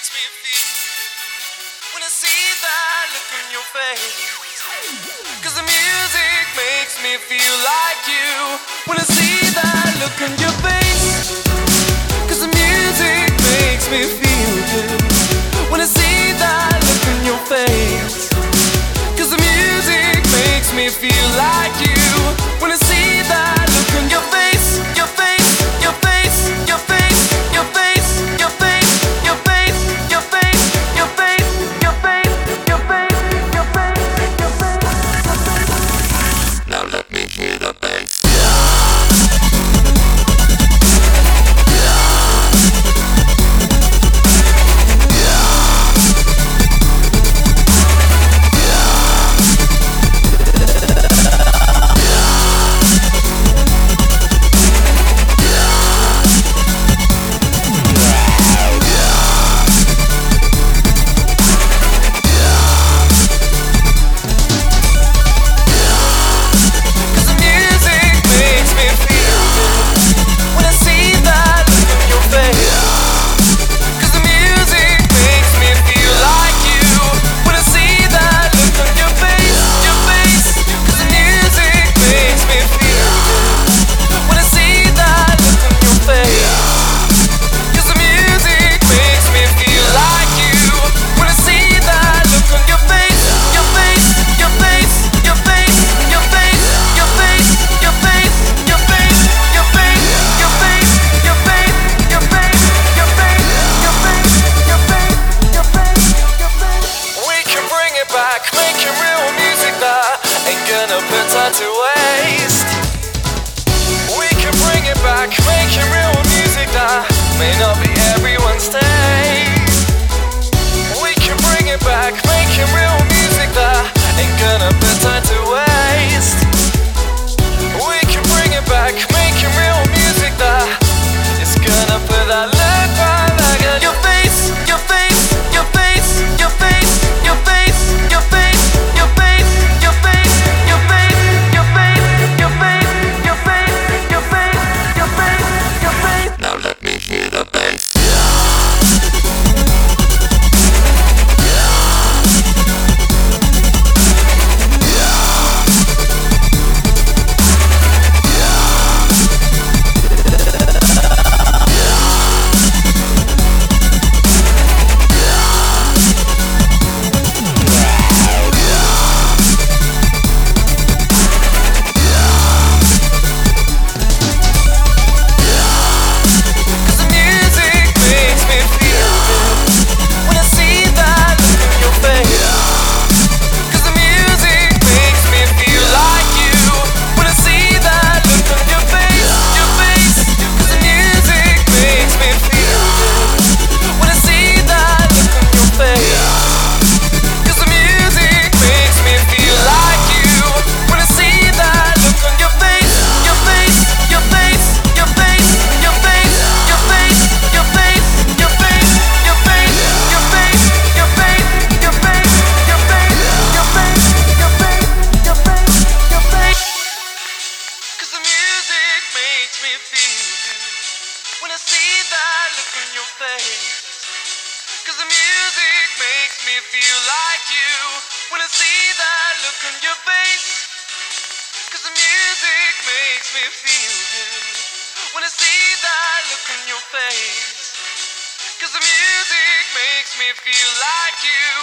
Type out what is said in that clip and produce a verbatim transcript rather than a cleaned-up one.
makes me feel when I see that look on your face. Cause the music makes me feel like you when I see that look on your face. Cause the music makes me feel good when I see that look on your face. Cause the music makes me feel like you when I see that look on your face. Your face, your face, your face, your face, your face, your face, your face, your face, your face, your face, your face, your face. Now let me hear the bass. To waste. We can bring it back, making real music that may not be everyone's taste. We can bring it back, making real music that ain't gonna put time to waste. We can bring it back, making real music that is gonna put that look right back at your face, your face, your face, your face, your face, your face, your face, your face, your face. Now let me hear the bass. Feel like you when I see that look on your face. Cause the music makes me feel good when I see that look on your face. Cause the music makes me feel like you